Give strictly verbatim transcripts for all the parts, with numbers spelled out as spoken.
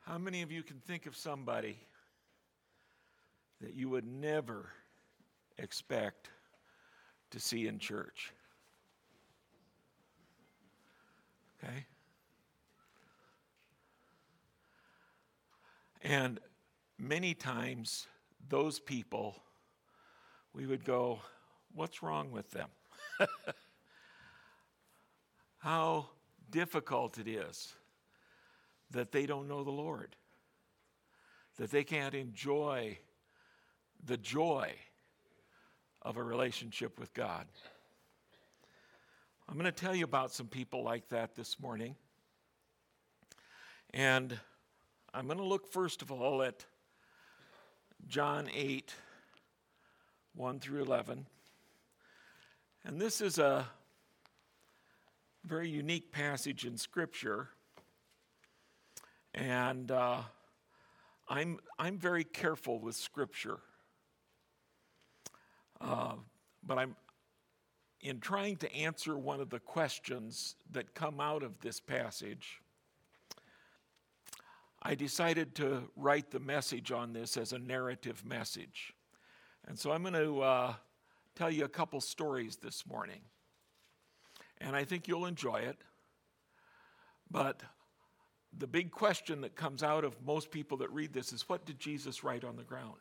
How many of you can think of somebody that you would never expect to see in church? Okay? And many times, those people, we would go, what's wrong with them? How difficult it is that they don't know the Lord, that they can't enjoy the joy of a relationship with God. I'm going to tell you about some people like that this morning. And I'm going to look first of all at John eight, one through eleven. And this is a very unique passage in Scripture. And uh, I'm I'm very careful with Scripture. Uh, but I'm in trying to answer one of the questions that come out of this passage, I decided to write the message on this as a narrative message. And so I'm going to uh, tell you a couple stories this morning. And I think you'll enjoy it. But the big question that comes out of most people that read this is, what did Jesus write on the ground?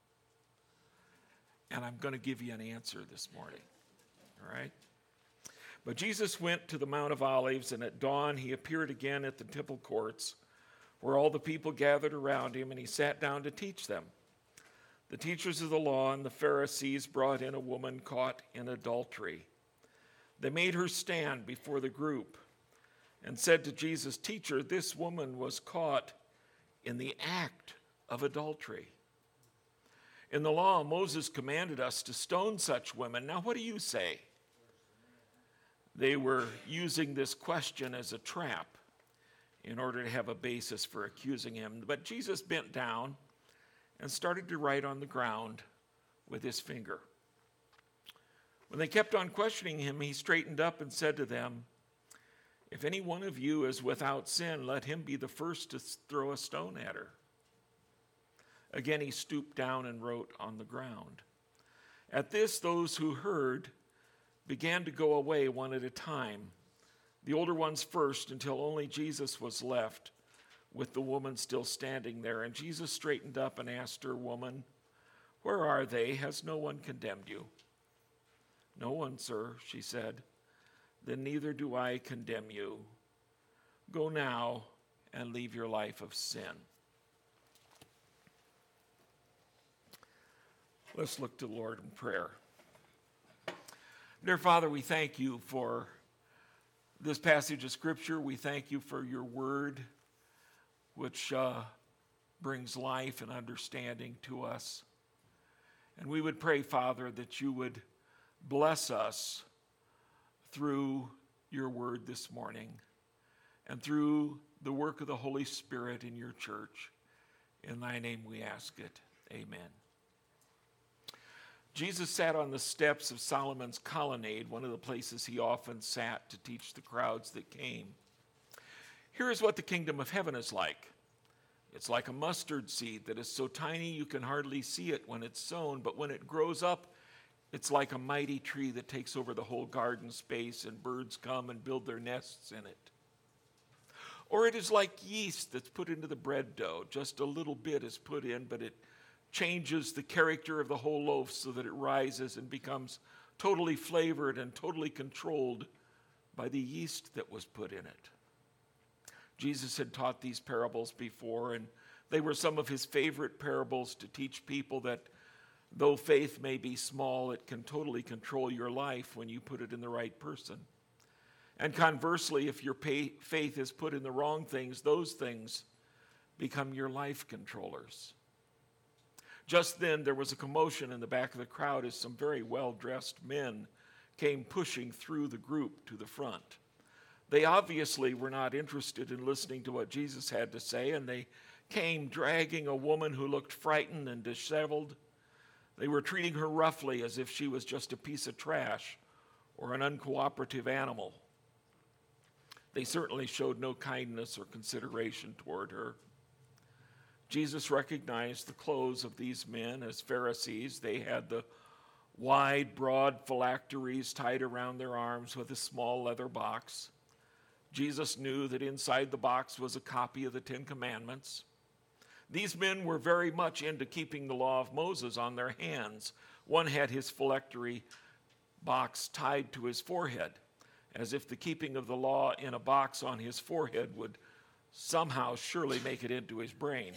And I'm going to give you an answer this morning. All right? But Jesus went to the Mount of Olives, and at dawn he appeared again at the temple courts, where all the people gathered around him, and he sat down to teach them. The teachers of the law and the Pharisees brought in a woman caught in adultery. They made her stand before the group and said to Jesus, "Teacher, this woman was caught in the act of adultery. In the law, Moses commanded us to stone such women. Now, what do you say?" They were using this question as a trap in order to have a basis for accusing him. But Jesus bent down and started to write on the ground with his finger. When they kept on questioning him, he straightened up and said to them, "If any one of you is without sin, let him be the first to throw a stone at her." Again, he stooped down and wrote on the ground. At this, those who heard began to go away one at a time, the older ones first, until only Jesus was left, with the woman still standing there. And Jesus straightened up and asked her, "Woman, where are they? Has no one condemned you?" "No one, sir," she said. "Then neither do I condemn you. Go now and leave your life of sin." Let's look to the Lord in prayer. Dear Father, we thank you for this passage of Scripture. We thank you for your word, which uh, brings life and understanding to us. And we would pray, Father, that you would bless us through your word this morning and through the work of the Holy Spirit in your church. In thy name we ask it. Amen. Jesus sat on the steps of Solomon's colonnade, one of the places he often sat to teach the crowds that came. Here is what the kingdom of heaven is like. It's like a mustard seed that is so tiny you can hardly see it when it's sown, but when it grows up, it's like a mighty tree that takes over the whole garden space, and birds come and build their nests in it. Or it is like yeast that's put into the bread dough. Just a little bit is put in, but it changes the character of the whole loaf so that it rises and becomes totally flavored and totally controlled by the yeast that was put in it. Jesus had taught these parables before, and they were some of his favorite parables to teach people that though faith may be small, it can totally control your life when you put it in the right person. And conversely, if your pay, faith is put in the wrong things, those things become your life controllers. Just then, there was a commotion in the back of the crowd as some very well-dressed men came pushing through the group to the front. They obviously were not interested in listening to what Jesus had to say, and they came dragging a woman who looked frightened and disheveled. They were treating her roughly as if she was just a piece of trash or an uncooperative animal. They certainly showed no kindness or consideration toward her. Jesus recognized the clothes of these men as Pharisees. They had the wide, broad phylacteries tied around their arms with a small leather box. Jesus knew that inside the box was a copy of the Ten Commandments. These men were very much into keeping the law of Moses on their hands. One had his phylactery box tied to his forehead, as if the keeping of the law in a box on his forehead would somehow surely make it into his brain.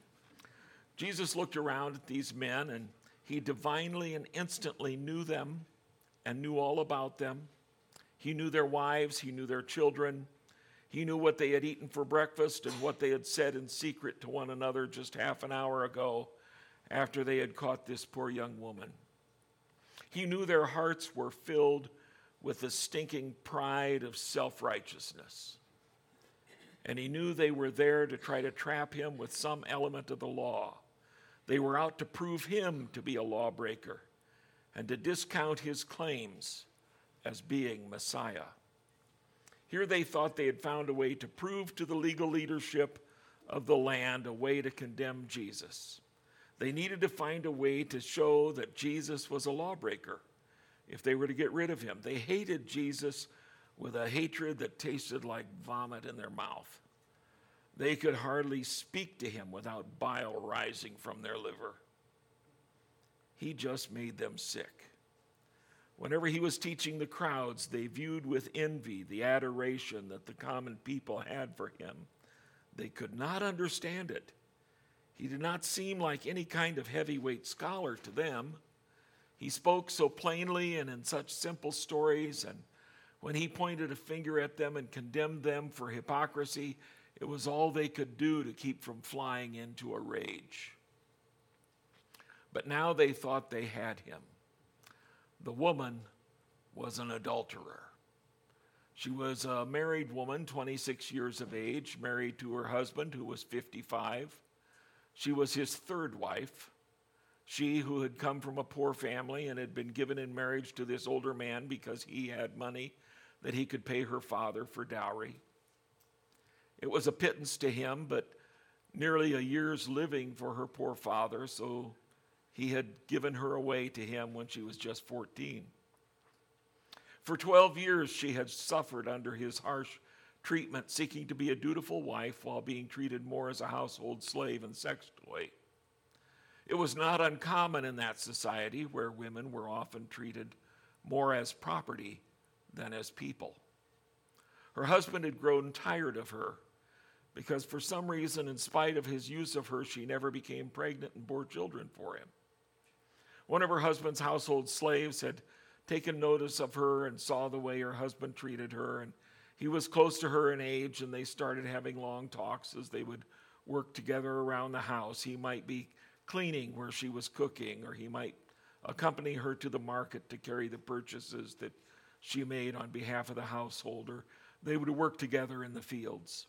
Jesus looked around at these men, and he divinely and instantly knew them and knew all about them. He knew their wives, he knew their children, he knew what they had eaten for breakfast and what they had said in secret to one another just half an hour ago after they had caught this poor young woman. He knew their hearts were filled with the stinking pride of self-righteousness. And he knew they were there to try to trap him with some element of the law. They were out to prove him to be a lawbreaker and to discount his claims as being Messiah. Here they thought they had found a way to prove to the legal leadership of the land a way to condemn Jesus. They needed to find a way to show that Jesus was a lawbreaker if they were to get rid of him. They hated Jesus with a hatred that tasted like vomit in their mouth. They could hardly speak to him without bile rising from their liver. He just made them sick. Whenever he was teaching the crowds, they viewed with envy the adoration that the common people had for him. They could not understand it. He did not seem like any kind of heavyweight scholar to them. He spoke so plainly and in such simple stories, and when he pointed a finger at them and condemned them for hypocrisy, it was all they could do to keep from flying into a rage. But now they thought they had him. The woman was an adulterer. She was a married woman, twenty-six years of age, married to her husband, who was fifty-five. She was his third wife. She, who had come from a poor family and had been given in marriage to this older man because he had money that he could pay her father for dowry. It was a pittance to him, but nearly a year's living for her poor father, so he had given her away to him when she was just fourteen. For twelve years, she had suffered under his harsh treatment, seeking to be a dutiful wife while being treated more as a household slave and sex toy. It was not uncommon in that society where women were often treated more as property than as people. Her husband had grown tired of her because for some reason, in spite of his use of her, she never became pregnant and bore children for him. One of her husband's household slaves had taken notice of her and saw the way her husband treated her, and he was close to her in age, and they started having long talks as they would work together around the house. He might be cleaning where she was cooking, or he might accompany her to the market to carry the purchases that she made on behalf of the household, or they would work together in the fields.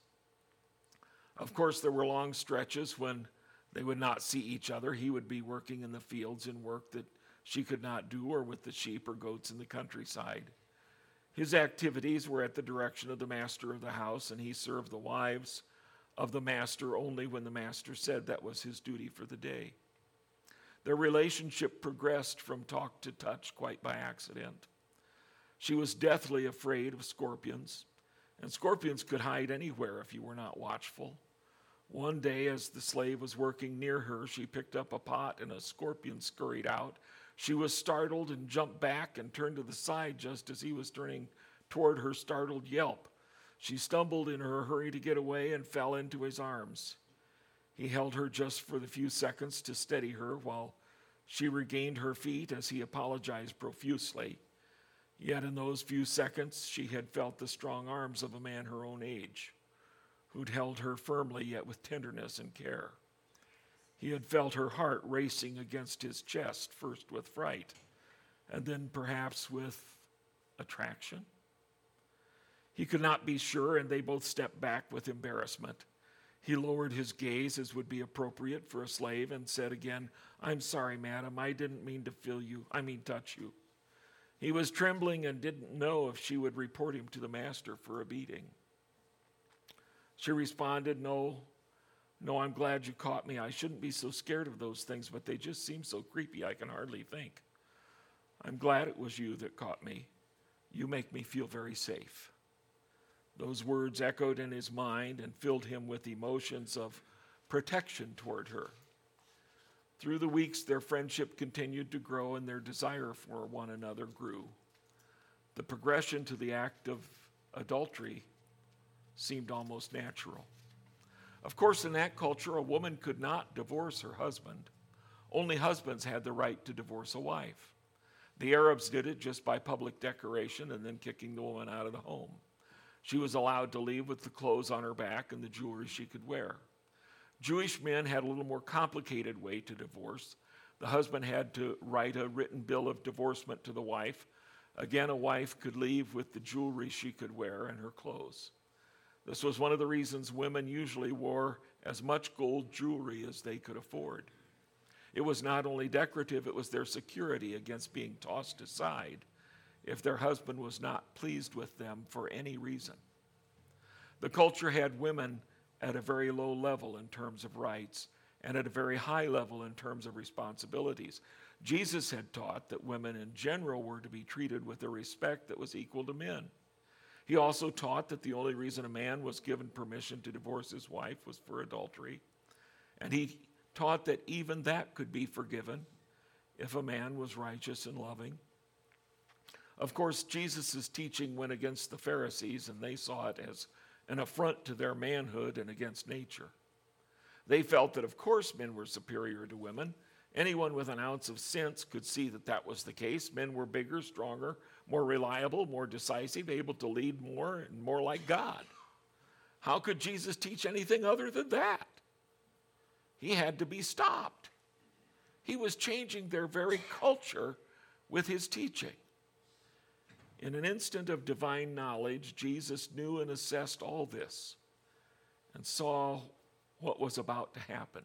Of course, there were long stretches when they would not see each other. He would be working in the fields in work that she could not do, or with the sheep or goats in the countryside. His activities were at the direction of the master of the house, and he served the wives of the master only when the master said that was his duty for the day. Their relationship progressed from talk to touch quite by accident. She was deathly afraid of scorpions, and scorpions could hide anywhere if you were not watchful. One day, as the slave was working near her, she picked up a pot and a scorpion scurried out. She was startled and jumped back and turned to the side just as he was turning toward her startled yelp. She stumbled in her hurry to get away and fell into his arms. He held her just for the few seconds to steady her while she regained her feet as he apologized profusely. Yet in those few seconds, she had felt the strong arms of a man her own age, who'd held her firmly yet with tenderness and care. He had felt her heart racing against his chest, first with fright, and then perhaps with attraction. He could not be sure, and they both stepped back with embarrassment. He lowered his gaze, as would be appropriate for a slave, and said again, "I'm sorry, madam, I didn't mean to feel you, I mean touch you." He was trembling and didn't know if she would report him to the master for a beating. She responded, "No, No, I'm glad you caught me. I shouldn't be so scared of those things, but they just seem so creepy I can hardly think. I'm glad it was you that caught me. You make me feel very safe." Those words echoed in his mind and filled him with emotions of protection toward her. Through the weeks, their friendship continued to grow and their desire for one another grew. The progression to the act of adultery seemed almost natural. Of course, in that culture, a woman could not divorce her husband. Only husbands had the right to divorce a wife. The Arabs did it just by public declaration and then kicking the woman out of the home. She was allowed to leave with the clothes on her back and the jewelry she could wear. Jewish men had a little more complicated way to divorce. The husband had to write a written bill of divorcement to the wife. Again, a wife could leave with the jewelry she could wear and her clothes. This was one of the reasons women usually wore as much gold jewelry as they could afford. It was not only decorative, it was their security against being tossed aside if their husband was not pleased with them for any reason. The culture had women at a very low level in terms of rights and at a very high level in terms of responsibilities. Jesus had taught that women in general were to be treated with a respect that was equal to men. He also taught that the only reason a man was given permission to divorce his wife was for adultery. And he taught that even that could be forgiven if a man was righteous and loving. Of course, Jesus' teaching went against the Pharisees, and they saw it as an affront to their manhood and against nature. They felt that, of course, men were superior to women. Anyone with an ounce of sense could see that that was the case. Men were bigger, stronger, more reliable, more decisive, able to lead more, and more like God. How could Jesus teach anything other than that? He had to be stopped. He was changing their very culture with his teaching. In an instant of divine knowledge, Jesus knew and assessed all this and saw what was about to happen.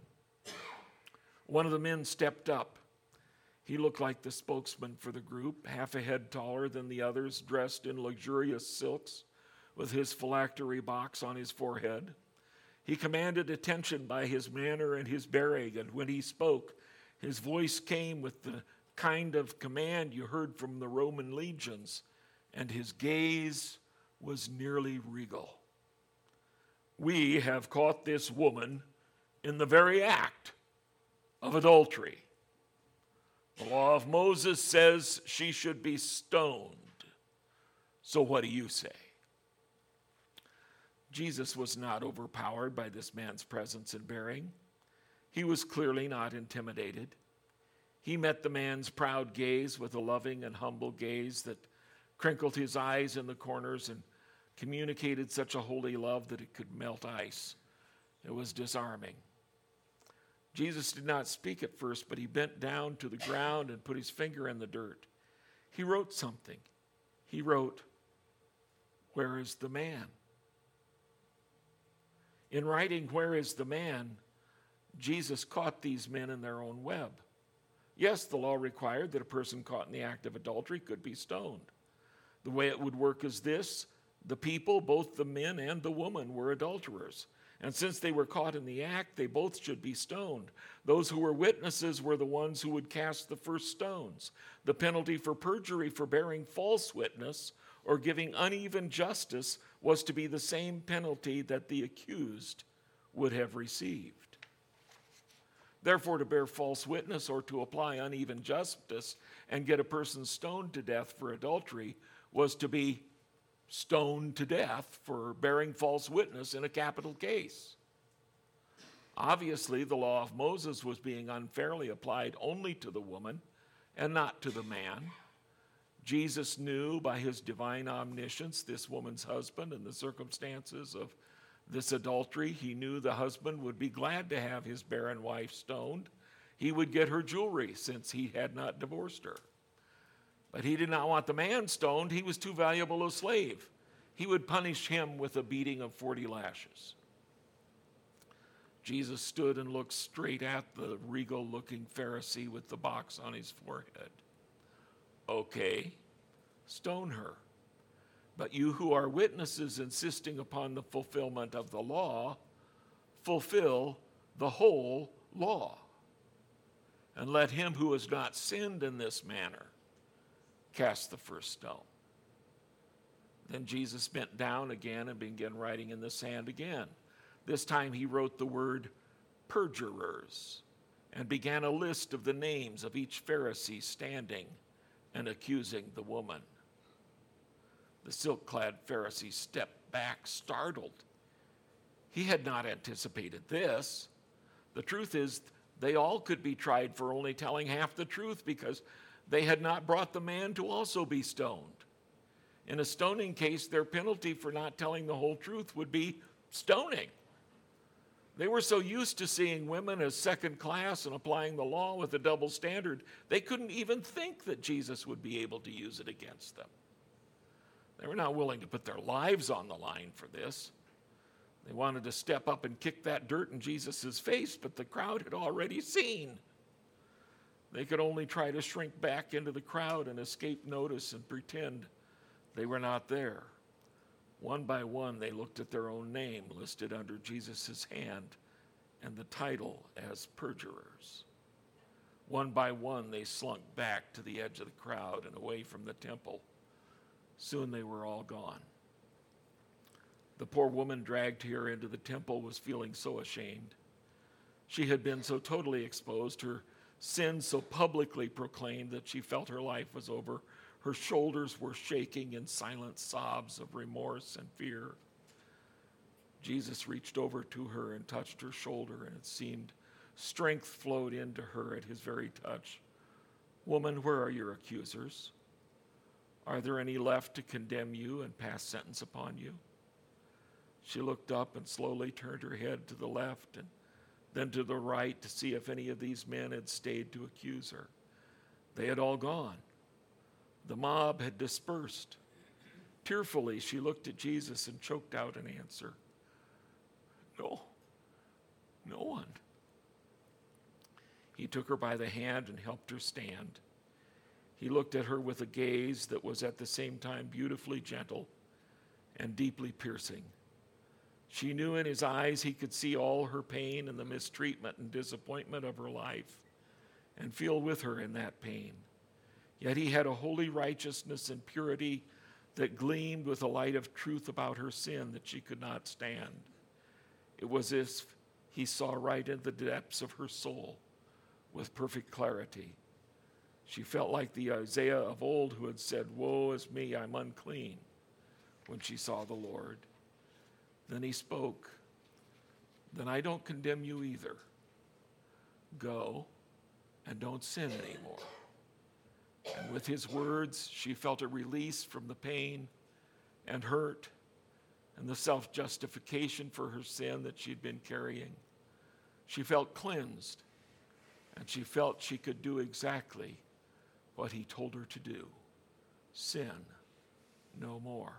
One of the men stepped up. He looked like the spokesman for the group, half a head taller than the others, dressed in luxurious silks, with his phylactery box on his forehead. He commanded attention by his manner and his bearing, and when he spoke, his voice came with the kind of command you heard from the Roman legions, and his gaze was nearly regal. "We have caught this woman in the very act of adultery. The law of Moses says she should be stoned. So what do you say?" Jesus was not overpowered by this man's presence and bearing. He was clearly not intimidated. He met the man's proud gaze with a loving and humble gaze that crinkled his eyes in the corners and communicated such a holy love that it could melt ice. It was disarming. Jesus did not speak at first, but he bent down to the ground and put his finger in the dirt. He wrote something. He wrote, "Where is the man?" In writing, "Where is the man?" Jesus caught these men in their own web. Yes, the law required that a person caught in the act of adultery could be stoned. The way it would work is this: the people, both the men and the woman, were adulterers. And since they were caught in the act, they both should be stoned. Those who were witnesses were the ones who would cast the first stones. The penalty for perjury for bearing false witness or giving uneven justice was to be the same penalty that the accused would have received. Therefore, to bear false witness or to apply uneven justice and get a person stoned to death for adultery was to be stoned to death for bearing false witness in a capital case. Obviously, the law of Moses was being unfairly applied only to the woman and not to the man. Jesus knew by his divine omniscience this woman's husband and the circumstances of this adultery. He knew the husband would be glad to have his barren wife stoned. He would get her jewelry since he had not divorced her. But he did not want the man stoned. He was too valuable a slave. He would punish him with a beating of forty lashes. Jesus stood and looked straight at the regal-looking Pharisee with the box on his forehead. "Okay, stone her. But you who are witnesses insisting upon the fulfillment of the law, fulfill the whole law. And let him who has not sinned in this manner cast the first stone. Then Jesus bent down again and began writing in the sand again. This time he wrote the word perjurers and began a list of the names of each Pharisee standing and accusing the woman. The silk-clad Pharisee stepped back, startled. He had not anticipated this. The truth is, they all could be tried for only telling half the truth because they had not brought the man to also be stoned. In a stoning case, their penalty for not telling the whole truth would be stoning. They were so used to seeing women as second class and applying the law with a double standard, they couldn't even think that Jesus would be able to use it against them. They were not willing to put their lives on the line for this. They wanted to step up and kick that dirt in Jesus' face, but the crowd had already seen. They could only try to shrink back into the crowd and escape notice and pretend they were not there. One by one, they looked at their own name listed under Jesus' hand and the title as perjurers. One by one, they slunk back to the edge of the crowd and away from the temple. Soon they were all gone. The poor woman dragged here into the temple was feeling so ashamed. She had been so totally exposed, her sin so publicly proclaimed that she felt her life was over. Her shoulders were shaking in silent sobs of remorse and fear. Jesus reached over to her and touched her shoulder, and it seemed strength flowed into her at his very touch. Woman, where are your accusers? Are there any left to condemn you and pass sentence upon you? She looked up and slowly turned her head to the left and then to the right to see if any of these men had stayed to accuse her. They had all gone. The mob had dispersed. Tearfully, she looked at Jesus and choked out an answer. No, no one. He took her by the hand and helped her stand. He looked at her with a gaze that was at the same time beautifully gentle and deeply piercing. She knew in his eyes he could see all her pain and the mistreatment and disappointment of her life and feel with her in that pain. Yet he had a holy righteousness and purity that gleamed with a light of truth about her sin that she could not stand. It was as if he saw right in the depths of her soul with perfect clarity. She felt like the Isaiah of old who had said, "Woe is me, I'm unclean," when she saw the Lord. Then he spoke, "Then I don't condemn you either. Go and don't sin anymore." And with his words, she felt a release from the pain and hurt and the self-justification for her sin that she'd been carrying. She felt cleansed, and she felt she could do exactly what he told her to do: sin no more.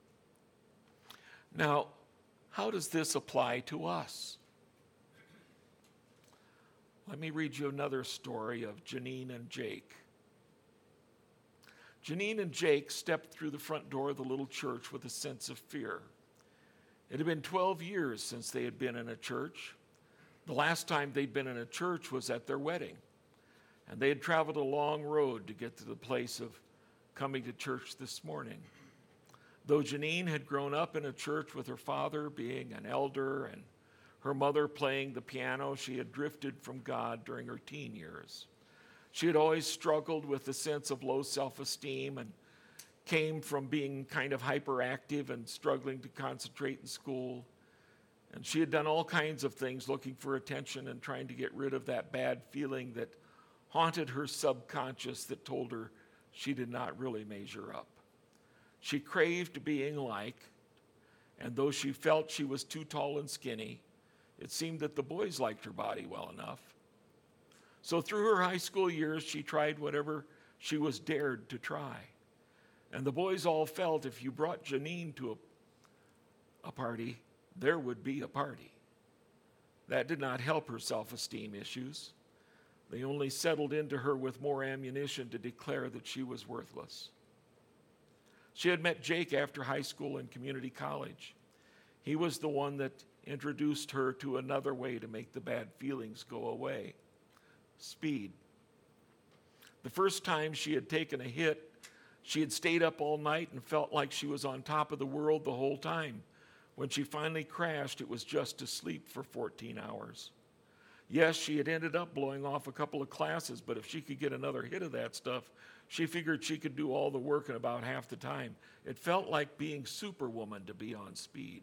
Now, how does this apply to us? Let me read you another story of Janine and Jake. Janine and Jake stepped through the front door of the little church with a sense of fear. It had been twelve years since they had been in a church. The last time they'd been in a church was at their wedding, and they had traveled a long road to get to the place of coming to church this morning. Though Janine had grown up in a church with her father being an elder and her mother playing the piano, she had drifted from God during her teen years. She had always struggled with a sense of low self-esteem and came from being kind of hyperactive and struggling to concentrate in school. And she had done all kinds of things looking for attention and trying to get rid of that bad feeling that haunted her subconscious that told her she did not really measure up. She craved being like, and though she felt she was too tall and skinny, it seemed that the boys liked her body well enough. So through her high school years, she tried whatever she was dared to try. And the boys all felt if you brought Janine to a, a party, there would be a party. That did not help her self-esteem issues. They only settled into her with more ammunition to declare that she was worthless. She had met Jake after high school and community college. He was the one that introduced her to another way to make the bad feelings go away: speed. The first time she had taken a hit, she had stayed up all night and felt like she was on top of the world the whole time. When she finally crashed, it was just to sleep for fourteen hours. Yes, she had ended up blowing off a couple of classes, but if she could get another hit of that stuff, she figured she could do all the work in about half the time. It felt like being Superwoman to be on speed.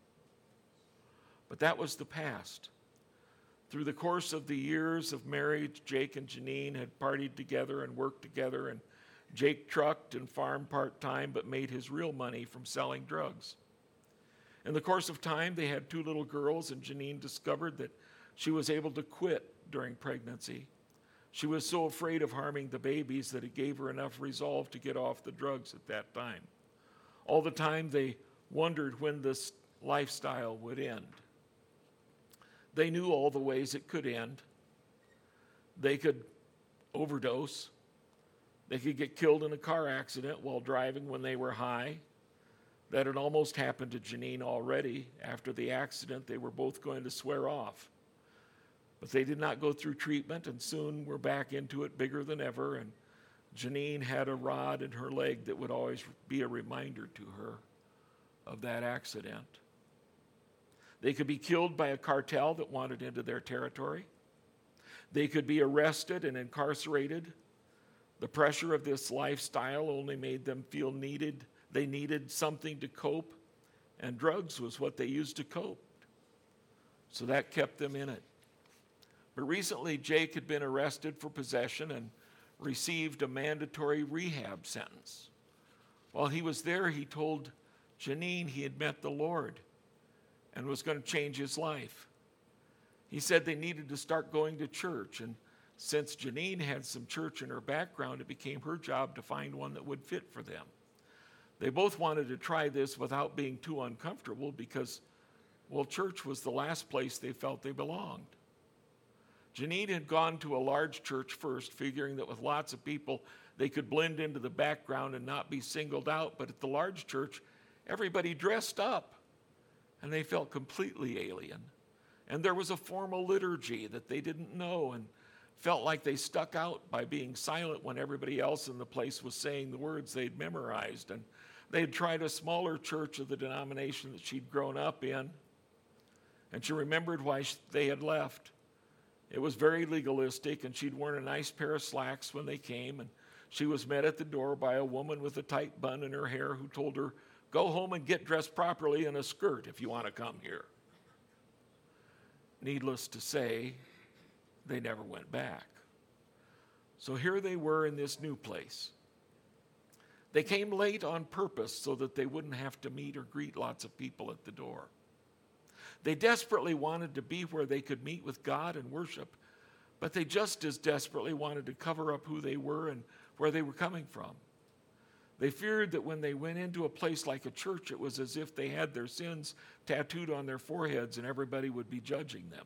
But that was the past. Through the course of the years of marriage, Jake and Janine had partied together and worked together, and Jake trucked and farmed part-time but made his real money from selling drugs. In the course of time, they had two little girls, and Janine discovered that she was able to quit during pregnancy. She was so afraid of harming the babies that it gave her enough resolve to get off the drugs at that time. All the time, they wondered when this lifestyle would end. They knew all the ways it could end. They could overdose. They could get killed in a car accident while driving when they were high. That had almost happened to Janine already. After the accident, they were both going to swear off. But they did not go through treatment, and soon were back into it bigger than ever, and Janine had a rod in her leg that would always be a reminder to her of that accident. They could be killed by a cartel that wanted into their territory. They could be arrested and incarcerated. The pressure of this lifestyle only made them feel needed. They needed something to cope, and drugs was what they used to cope. So that kept them in it. But recently, Jake had been arrested for possession and received a mandatory rehab sentence. While he was there, he told Janine he had met the Lord and was going to change his life. He said they needed to start going to church, and since Janine had some church in her background, it became her job to find one that would fit for them. They both wanted to try this without being too uncomfortable because, well, church was the last place they felt they belonged. Janine had gone to a large church first, figuring that with lots of people, they could blend into the background and not be singled out. But at the large church, everybody dressed up, and they felt completely alien. And there was a formal liturgy that they didn't know and felt like they stuck out by being silent when everybody else in the place was saying the words they'd memorized. And they had tried a smaller church of the denomination that she'd grown up in, and she remembered why they had left. It was very legalistic, and she'd worn a nice pair of slacks when they came, and she was met at the door by a woman with a tight bun in her hair who told her, "Go home and get dressed properly in a skirt if you want to come here." Needless to say, they never went back. So here they were in this new place. They came late on purpose so that they wouldn't have to meet or greet lots of people at the door. They desperately wanted to be where they could meet with God and worship, but they just as desperately wanted to cover up who they were and where they were coming from. They feared that when they went into a place like a church, it was as if they had their sins tattooed on their foreheads and everybody would be judging them.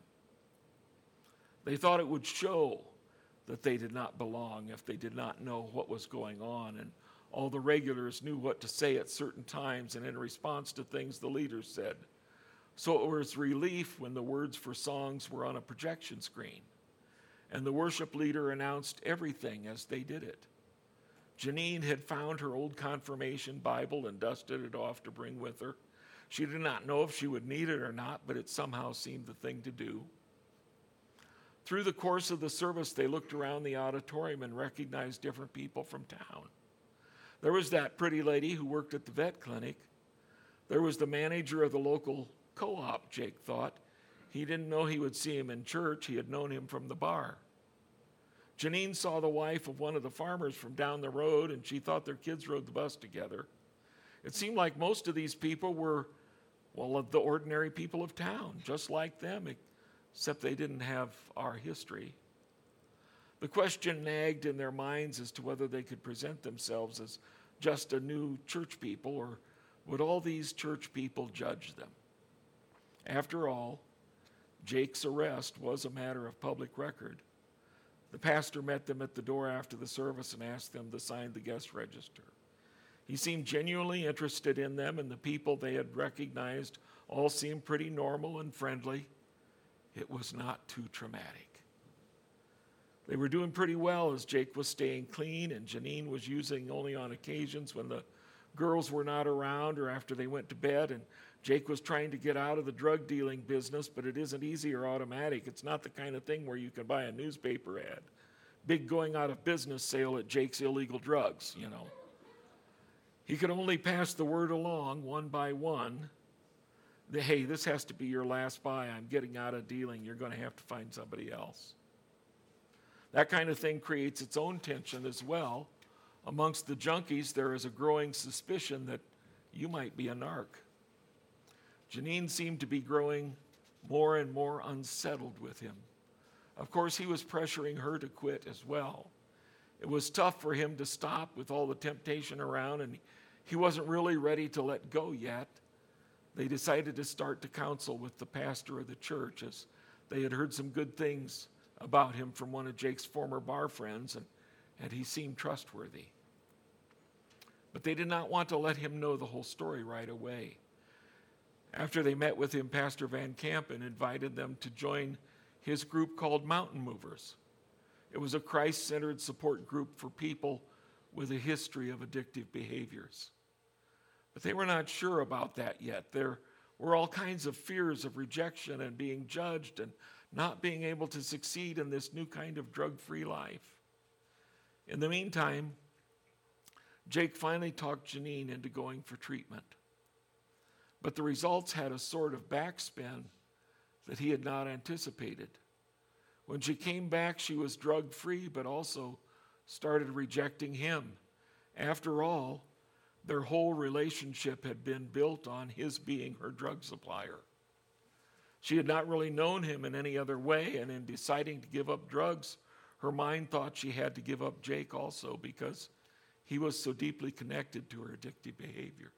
They thought it would show that they did not belong if they did not know what was going on, and all the regulars knew what to say at certain times and in response to things the leaders said. So it was relief when the words for songs were on a projection screen, and the worship leader announced everything as they did it. Janine had found her old confirmation Bible and dusted it off to bring with her. She did not know if she would need it or not, but it somehow seemed the thing to do. Through the course of the service, they looked around the auditorium and recognized different people from town. There was that pretty lady who worked at the vet clinic. There was the manager of the local co-op, Jake thought. He didn't know he would see him in church. He had known him from the bar. Janine saw the wife of one of the farmers from down the road, and she thought their kids rode the bus together. It seemed like most of these people were, well, the ordinary people of town, just like them, except they didn't have our history. The question nagged in their minds as to whether they could present themselves as just a new church people, or would all these church people judge them? After all, Jake's arrest was a matter of public record. The pastor met them at the door after the service and asked them to sign the guest register. He seemed genuinely interested in them and the people they had recognized all seemed pretty normal and friendly. It was not too traumatic. They were doing pretty well as Jake was staying clean and Janine was using only on occasions when the girls were not around or after they went to bed, and Jake was trying to get out of the drug dealing business, but it isn't easy or automatic. It's not the kind of thing where you can buy a newspaper ad. Big going out of business sale at Jake's Illegal Drugs, you know. He could only pass the word along one by one. That, hey, this has to be your last buy. I'm getting out of dealing. You're going to have to find somebody else. That kind of thing creates its own tension as well. Amongst the junkies, there is a growing suspicion that you might be a narc. Janine seemed to be growing more and more unsettled with him. Of course, he was pressuring her to quit as well. It was tough for him to stop with all the temptation around, and he wasn't really ready to let go yet. They decided to start to counsel with the pastor of the church, as they had heard some good things about him from one of Jake's former bar friends, and, and he seemed trustworthy. But they did not want to let him know the whole story right away. After they met with him, Pastor Van Kampen invited them to join his group called Mountain Movers. It was a Christ-centered support group for people with a history of addictive behaviors. But they were not sure about that yet. There were all kinds of fears of rejection and being judged and not being able to succeed in this new kind of drug-free life. In the meantime, Jake finally talked Janine into going for treatment. But the results had a sort of backspin that he had not anticipated. When she came back, she was drug-free, but also started rejecting him. After all, their whole relationship had been built on his being her drug supplier. She had not really known him in any other way, and in deciding to give up drugs, her mind thought she had to give up Jake also because he was so deeply connected to her addictive behavior.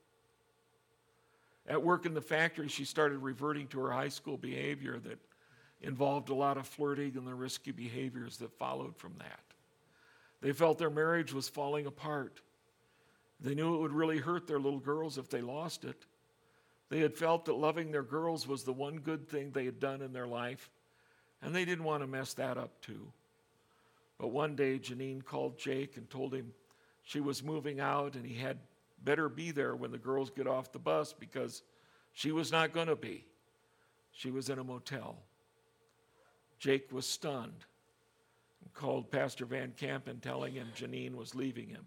At work in the factory, she started reverting to her high school behavior that involved a lot of flirting and the risky behaviors that followed from that. They felt their marriage was falling apart. They knew it would really hurt their little girls if they lost it. They had felt that loving their girls was the one good thing they had done in their life, and they didn't want to mess that up too. But one day, Janine called Jake and told him she was moving out and he had better be there when the girls get off the bus because she was not going to be. She was in a motel. Jake was stunned and called Pastor Van Kampen, telling him Janine was leaving him.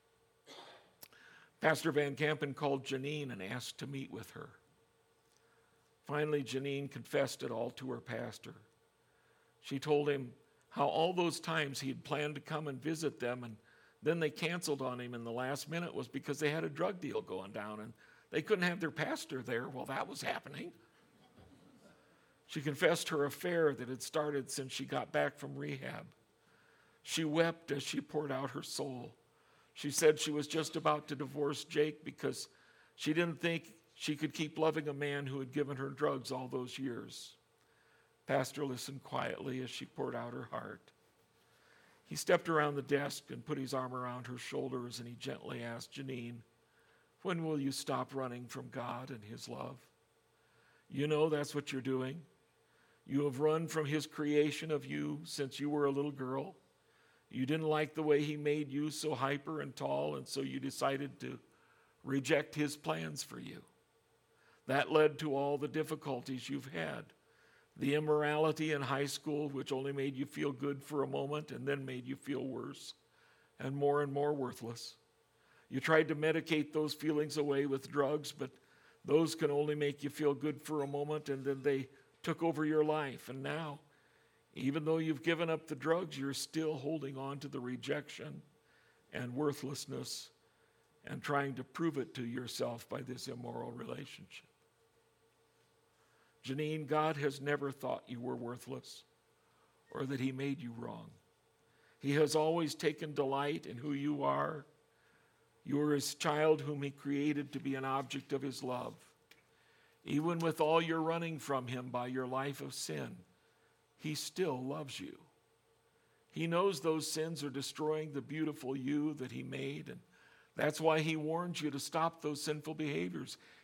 Pastor Van Kampen called Janine and asked to meet with her. Finally, Janine confessed it all to her pastor. She told him how all those times he had planned to come and visit them, and then they canceled on him in the last minute, was because they had a drug deal going down and they couldn't have their pastor there while that was happening. She confessed her affair that had started since she got back from rehab. She wept as she poured out her soul. She said she was just about to divorce Jake because she didn't think she could keep loving a man who had given her drugs all those years. Pastor listened quietly as she poured out her heart. He stepped around the desk and put his arm around her shoulders, and he gently asked Janine, "When will you stop running from God and his love? You know that's what you're doing. You have run from his creation of you since you were a little girl. You didn't like the way he made you so hyper and tall, and so you decided to reject his plans for you. That led to all the difficulties you've had. The immorality in high school, which only made you feel good for a moment and then made you feel worse and more and more worthless. You tried to medicate those feelings away with drugs, but those can only make you feel good for a moment, and then they took over your life. And now, even though you've given up the drugs, you're still holding on to the rejection and worthlessness and trying to prove it to yourself by this immoral relationship. Janine, God has never thought you were worthless or that he made you wrong. He has always taken delight in who you are. You are his child whom he created to be an object of his love. Even with all your running from him by your life of sin, he still loves you. He knows those sins are destroying the beautiful you that he made, and that's why he warns you to stop those sinful behaviors.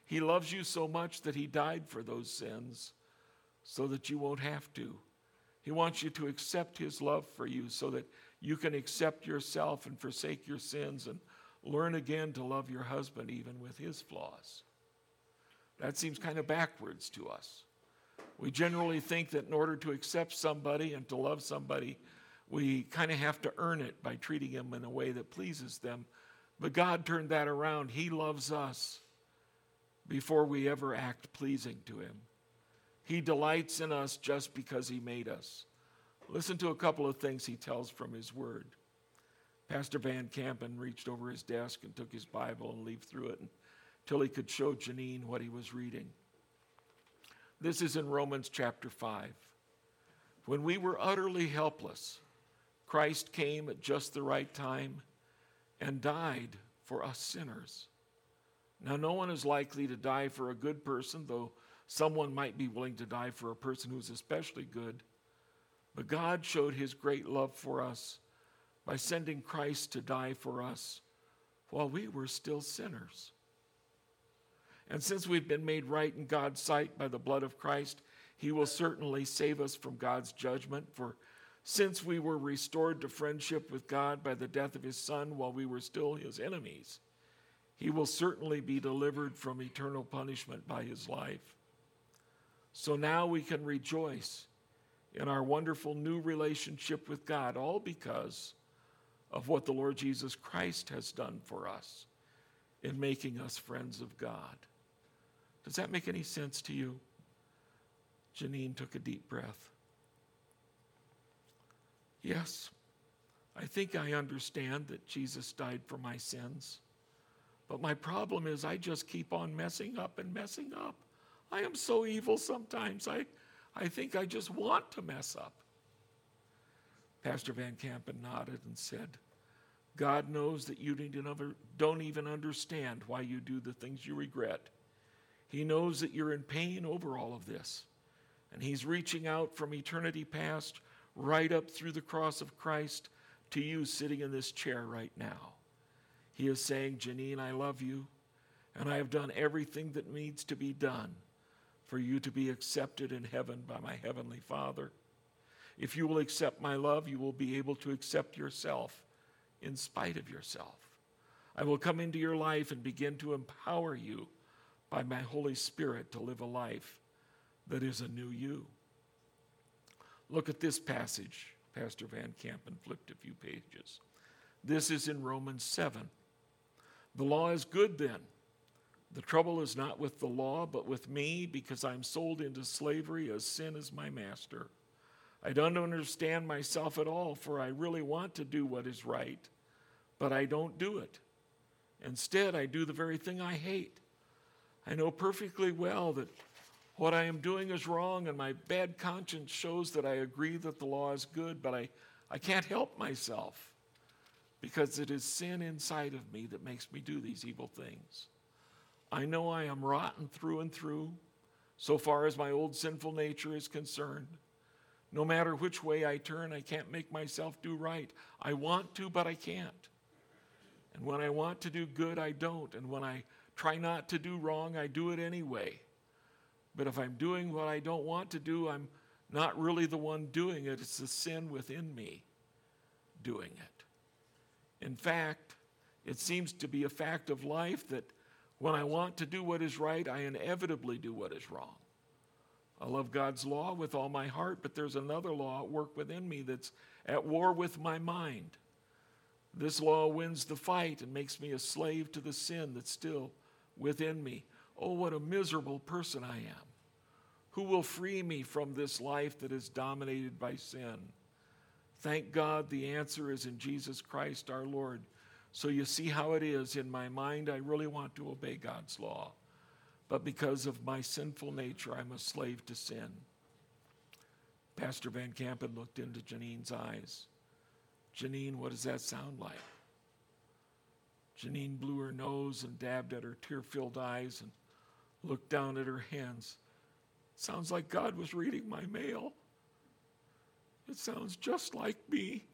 He loves you so much that he died for those sins so that you won't have to. He wants you to accept his love for you so that you can accept yourself and forsake your sins and learn again to love your husband even with his flaws. That seems kind of backwards to us. We generally think that in order to accept somebody and to love somebody, we kind of have to earn it by treating them in a way that pleases them. But God turned that around. He loves us before we ever act pleasing to him. He delights in us just because he made us. Listen to a couple of things he tells from his word. Pastor Van Kampen reached over his desk and took his Bible and leafed through it until he could show Janine what he was reading. This is in Romans chapter five. When we were utterly helpless, Christ came at just the right time and died for us sinners. Now, no one is likely to die for a good person, though someone might be willing to die for a person who's especially good. But God showed his great love for us by sending Christ to die for us while we were still sinners. And since we've been made right in God's sight by the blood of Christ, he will certainly save us from God's judgment. For since we were restored to friendship with God by the death of his Son while we were still his enemies, he will certainly be delivered from eternal punishment by his life. So now we can rejoice in our wonderful new relationship with God, all because of what the Lord Jesus Christ has done for us in making us friends of God. Does that make any sense to you? Janine took a deep breath. Yes, I think I understand that Jesus died for my sins. But my problem is I just keep on messing up and messing up. I am so evil sometimes. I, I think I just want to mess up. Pastor Van Kampen nodded and said, God knows that you don't even understand why you do the things you regret. He knows that you're in pain over all of this. And he's reaching out from eternity past right up through the cross of Christ to you sitting in this chair right now. He is saying, Janine, I love you, and I have done everything that needs to be done for you to be accepted in heaven by my heavenly Father. If you will accept my love, you will be able to accept yourself in spite of yourself. I will come into your life and begin to empower you by my Holy Spirit to live a life that is a new you. Look at this passage. Pastor Van Kampen flipped a few pages. This is in Romans seven. The law is good then. The trouble is not with the law, but with me, because I'm sold into slavery as sin is my master. I don't understand myself at all, for I really want to do what is right, but I don't do it. Instead, I do the very thing I hate. I know perfectly well that what I am doing is wrong, and my bad conscience shows that I agree that the law is good, but I, I can't help myself, because it is sin inside of me that makes me do these evil things. I know I am rotten through and through, so far as my old sinful nature is concerned. No matter which way I turn, I can't make myself do right. I want to, but I can't. And when I want to do good, I don't. And when I try not to do wrong, I do it anyway. But if I'm doing what I don't want to do, I'm not really the one doing it. It's the sin within me doing it. In fact, it seems to be a fact of life that when I want to do what is right, I inevitably do what is wrong. I love God's law with all my heart, but there's another law at work within me that's at war with my mind. This law wins the fight and makes me a slave to the sin that's still within me. Oh, what a miserable person I am. Who will free me from this life that is dominated by sin? Thank God the answer is in Jesus Christ our Lord. So you see how it is. In my mind, I really want to obey God's law. But because of my sinful nature, I'm a slave to sin. Pastor Van Kampen looked into Janine's eyes. Janine, what does that sound like? Janine blew her nose and dabbed at her tear-filled eyes and looked down at her hands. It sounds like God was reading my mail. It sounds just like me.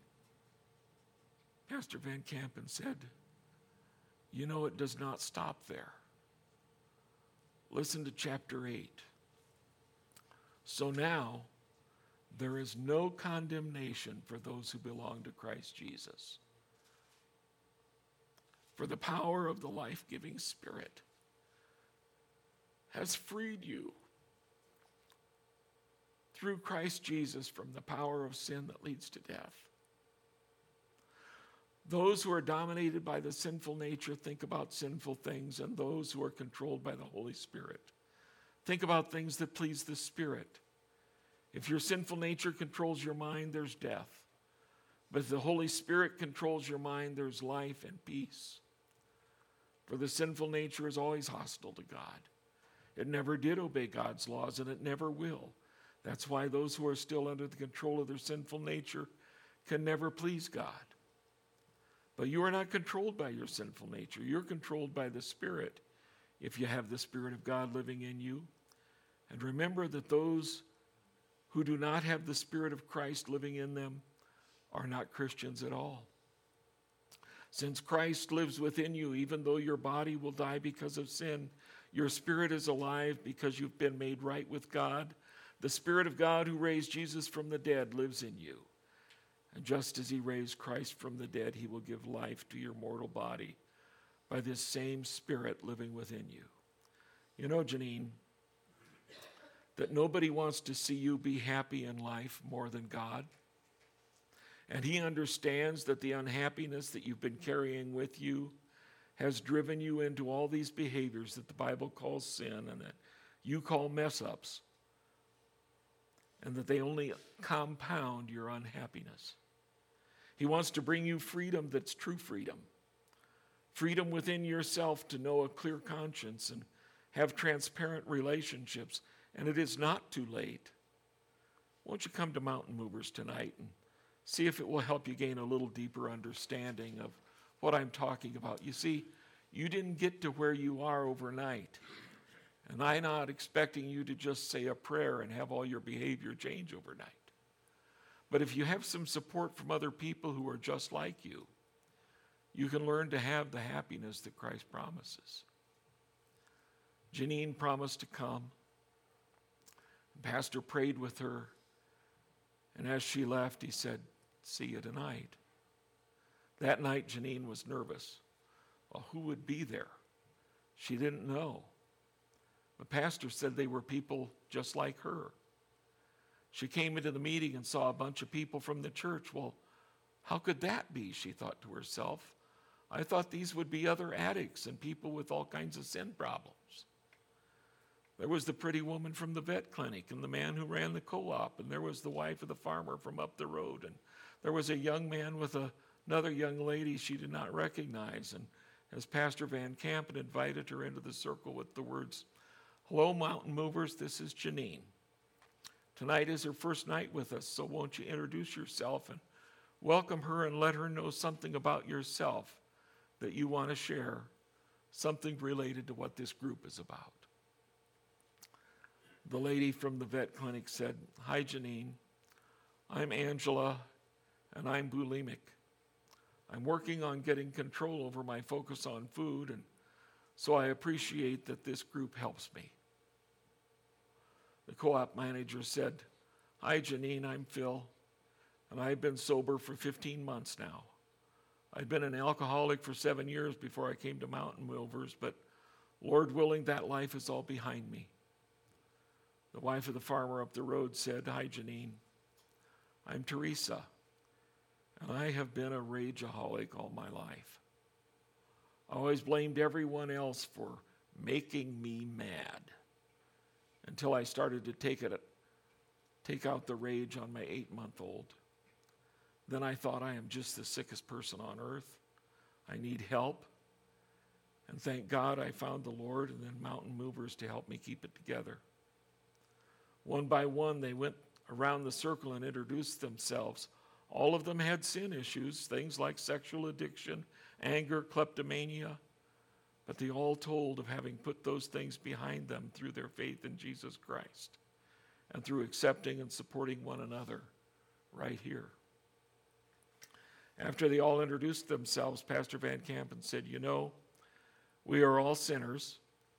Pastor Van Kampen said, you know, it does not stop there. Listen to chapter eight. So now there is no condemnation for those who belong to Christ Jesus. For the power of the life-giving Spirit has freed you through Christ Jesus from the power of sin that leads to death. Those who are dominated by the sinful nature think about sinful things, and those who are controlled by the Holy Spirit think about things that please the Spirit. If your sinful nature controls your mind, there's death. But if the Holy Spirit controls your mind, there's life and peace. For the sinful nature is always hostile to God. It never did obey God's laws, and it never will. That's why those who are still under the control of their sinful nature can never please God. But you are not controlled by your sinful nature. You're controlled by the Spirit if you have the Spirit of God living in you. And remember that those who do not have the Spirit of Christ living in them are not Christians at all. Since Christ lives within you, even though your body will die because of sin, your spirit is alive because you've been made right with God. The Spirit of God who raised Jesus from the dead lives in you. And just as he raised Christ from the dead, he will give life to your mortal body by this same Spirit living within you. You know, Janine, that nobody wants to see you be happy in life more than God. And he understands that the unhappiness that you've been carrying with you has driven you into all these behaviors that the Bible calls sin and that you call mess-ups, and that they only compound your unhappiness. He wants to bring you freedom that's true freedom. Freedom within yourself to know a clear conscience and have transparent relationships. And it is not too late. Won't you come to Mountain Movers tonight and see if it will help you gain a little deeper understanding of what I'm talking about. You see, you didn't get to where you are overnight. And I'm not expecting you to just say a prayer and have all your behavior change overnight. But if you have some support from other people who are just like you, you can learn to have the happiness that Christ promises. Janine promised to come. The pastor prayed with her. And as she left, he said, "See you tonight." That night, Janine was nervous. Well, who would be there? She didn't know. The pastor said they were people just like her. She came into the meeting and saw a bunch of people from the church. Well, how could that be, she thought to herself. I thought these would be other addicts and people with all kinds of sin problems. There was the pretty woman from the vet clinic and the man who ran the co-op, and there was the wife of the farmer from up the road, and there was a young man with a, another young lady she did not recognize. And as Pastor Van Campen invited her into the circle with the words, "Hello, Mountain Movers, this is Janine. Tonight is her first night with us, so won't you introduce yourself and welcome her and let her know something about yourself that you want to share, something related to what this group is about." The lady from the vet clinic said, "Hi, Janine. I'm Angela, and I'm bulimic. I'm working on getting control over my focus on food, and so I appreciate that this group helps me." The co-op manager said, "Hi, Janine, I'm Phil, and I've been sober for fifteen months now. I'd been an alcoholic for seven years before I came to Mountain Movers, but Lord willing, that life is all behind me." The wife of the farmer up the road said, "Hi, Janine. I'm Teresa, and I have been a rageaholic all my life. I always blamed everyone else for making me mad until I started to take it, take out the rage on my eight-month-old. Then I thought, I am just the sickest person on earth. I need help. And thank God I found the Lord and then Mountain Movers to help me keep it together. One by one, they went around the circle and introduced themselves. All of them had sin issues, things like sexual addiction, anger, kleptomania, but they all told of having put those things behind them through their faith in Jesus Christ and through accepting and supporting one another right here. After they all introduced themselves, Pastor Van Campen said, "You know, we are all sinners,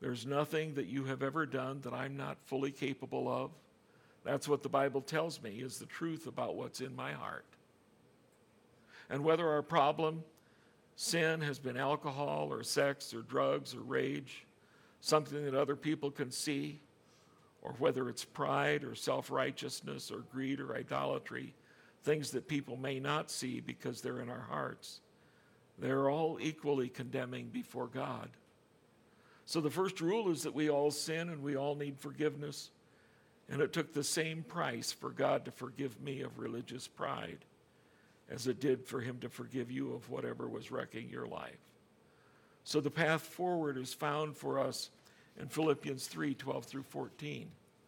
There's nothing that you have ever done that I'm not fully capable of. That's what the Bible tells me is the truth about what's in my heart. And whether our problem, sin, has been alcohol or sex or drugs or rage, something that other people can see, or whether it's pride or self-righteousness or greed or idolatry, things that people may not see because they're in our hearts, they're all equally condemning before God. So the first rule is that we all sin and we all need forgiveness. And it took the same price for God to forgive me of religious pride as it did for him to forgive you of whatever was wrecking your life. So the path forward is found for us in Philippians three, twelve through fourteen.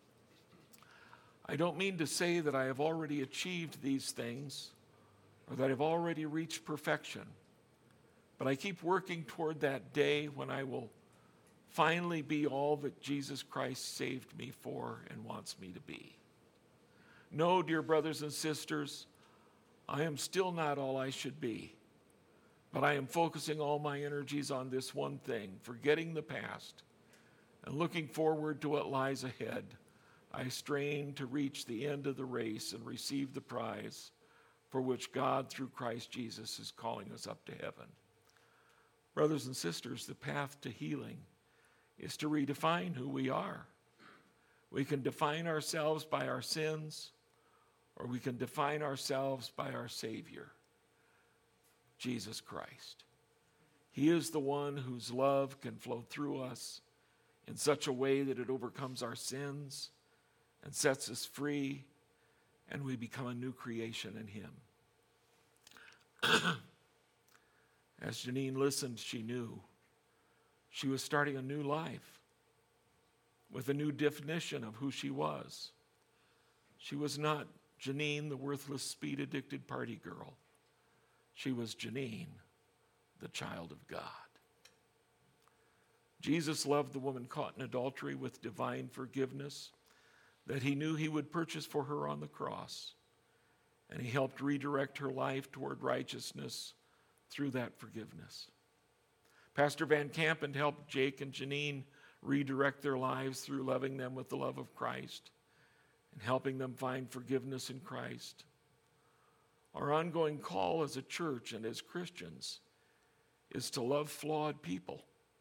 I don't mean to say that I have already achieved these things or that I've already reached perfection, but I keep working toward that day when I will finally be all that Jesus Christ saved me for and wants me to be. No, dear brothers and sisters, I am still not all I should be, but I am focusing all my energies on this one thing, forgetting the past and looking forward to what lies ahead. I strain to reach the end of the race and receive the prize for which God, through Christ Jesus, is calling us up to heaven. Brothers and sisters, the path to healing is to redefine who we are. We can define ourselves by our sins, or we can define ourselves by our Savior, Jesus Christ. He is the one whose love can flow through us in such a way that it overcomes our sins and sets us free, and we become a new creation in him. As Janine listened, she knew she was starting a new life with a new definition of who she was. She was not Janine, the worthless, speed-addicted party girl. She was Janine, the child of God. Jesus loved the woman caught in adultery with divine forgiveness that he knew he would purchase for her on the cross, and he helped redirect her life toward righteousness through that forgiveness. Pastor Van Kampen helped Jake and Janine redirect their lives through loving them with the love of Christ and helping them find forgiveness in Christ. Our ongoing call as a church and as Christians is to love flawed people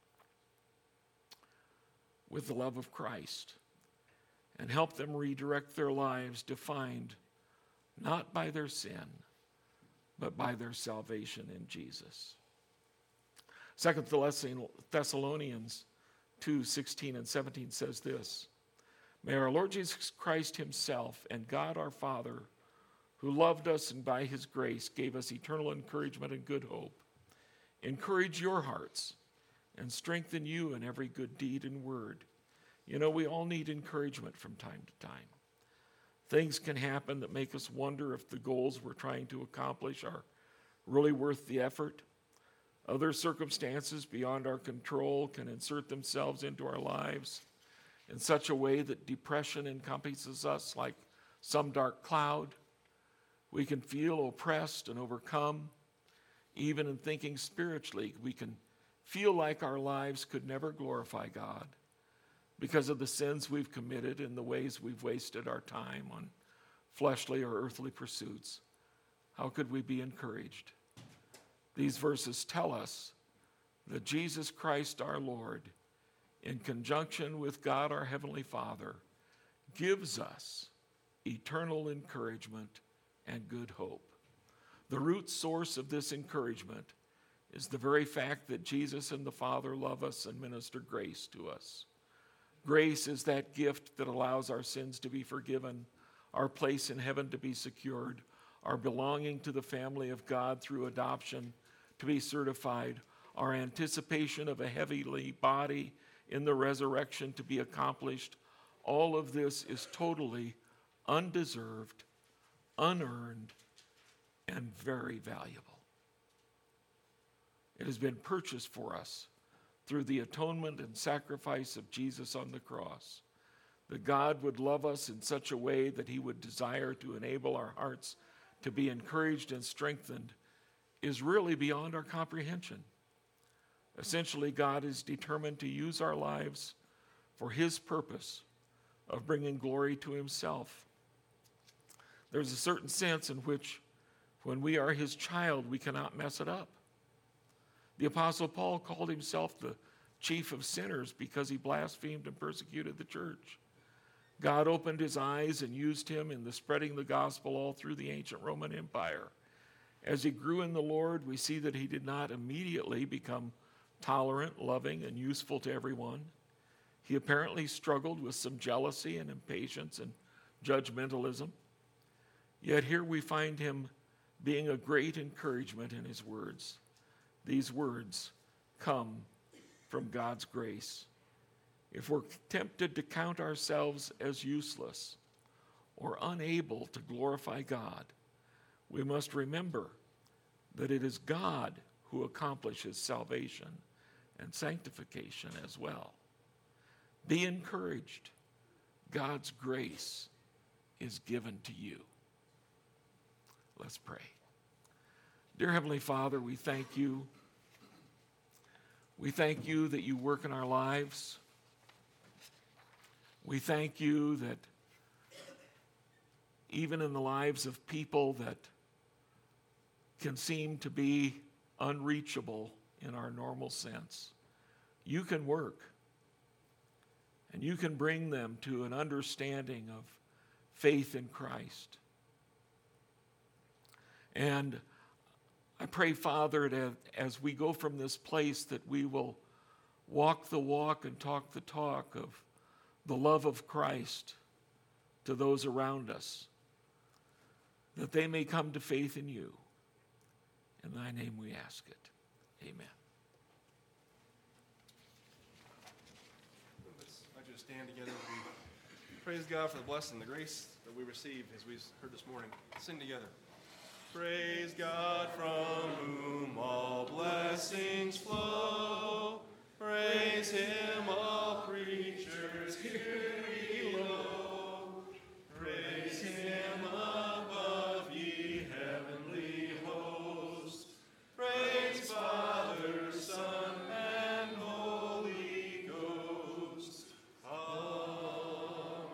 with the love of Christ and help them redirect their lives defined not by their sin, but by their salvation in Jesus. Second Thessalonians two, sixteen and seventeen says this: May our Lord Jesus Christ himself and God our Father, who loved us and by his grace gave us eternal encouragement and good hope, encourage your hearts and strengthen you in every good deed and word. You know, we all need encouragement from time to time. Things can happen that make us wonder if the goals we're trying to accomplish are really worth the effort. Other circumstances beyond our control can insert themselves into our lives in such a way that depression encompasses us like some dark cloud. We can feel oppressed and overcome. Even in thinking spiritually, we can feel like our lives could never glorify God because of the sins we've committed and the ways we've wasted our time on fleshly or earthly pursuits. How could we be encouraged? These verses tell us that Jesus Christ our Lord, in conjunction with God our Heavenly Father, gives us eternal encouragement and good hope. The root source of this encouragement is the very fact that Jesus and the Father love us and minister grace to us. Grace is that gift that allows our sins to be forgiven, our place in heaven to be secured, our belonging to the family of God through adoption to be certified, our anticipation of a heavenly body in the resurrection to be accomplished. All of this is totally undeserved, unearned, and very valuable. It has been purchased for us through the atonement and sacrifice of Jesus on the cross. That God would love us in such a way that he would desire to enable our hearts to be encouraged and strengthened is really beyond our comprehension. Essentially, God is determined to use our lives for his purpose of bringing glory to himself. There's a certain sense in which when we are his child, we cannot mess it up. The Apostle Paul called himself the chief of sinners because he blasphemed and persecuted the church. God opened his eyes and used him in the spreading the gospel all through the ancient Roman Empire. As he grew in the Lord, we see that he did not immediately become tolerant, loving, and useful to everyone. He apparently struggled with some jealousy and impatience and judgmentalism. Yet here we find him being a great encouragement in his words. These words come from God's grace. If we're tempted to count ourselves as useless or unable to glorify God, we must remember that it is God who accomplishes salvation and sanctification as well. Be encouraged. God's grace is given to you. Let's pray. Dear Heavenly Father, we thank you. We thank you that you work in our lives. We thank you that even in the lives of people that can seem to be unreachable in our normal sense, you can work and you can bring them to an understanding of faith in Christ. And I pray, Father, that as we go from this place, that we will walk the walk and talk the talk of the love of Christ to those around us, that they may come to faith in you. In thy name we ask it. Amen. Let's just stand together as we praise God for the blessing, the grace that we receive as we heard this morning. Sing together. Praise God from whom all blessings flow. Praise him, all creatures here below. Praise him above, ye heavenly hosts. Praise Father, Son, and Holy Ghost. Amen.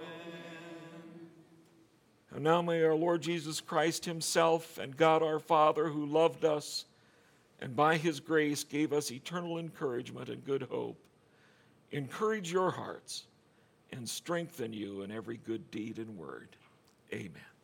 And now may our Lord Jesus Christ himself and God our Father, who loved us and by his grace gave us eternal encouragement and good hope, encourage your hearts and strengthen you in every good deed and word. Amen.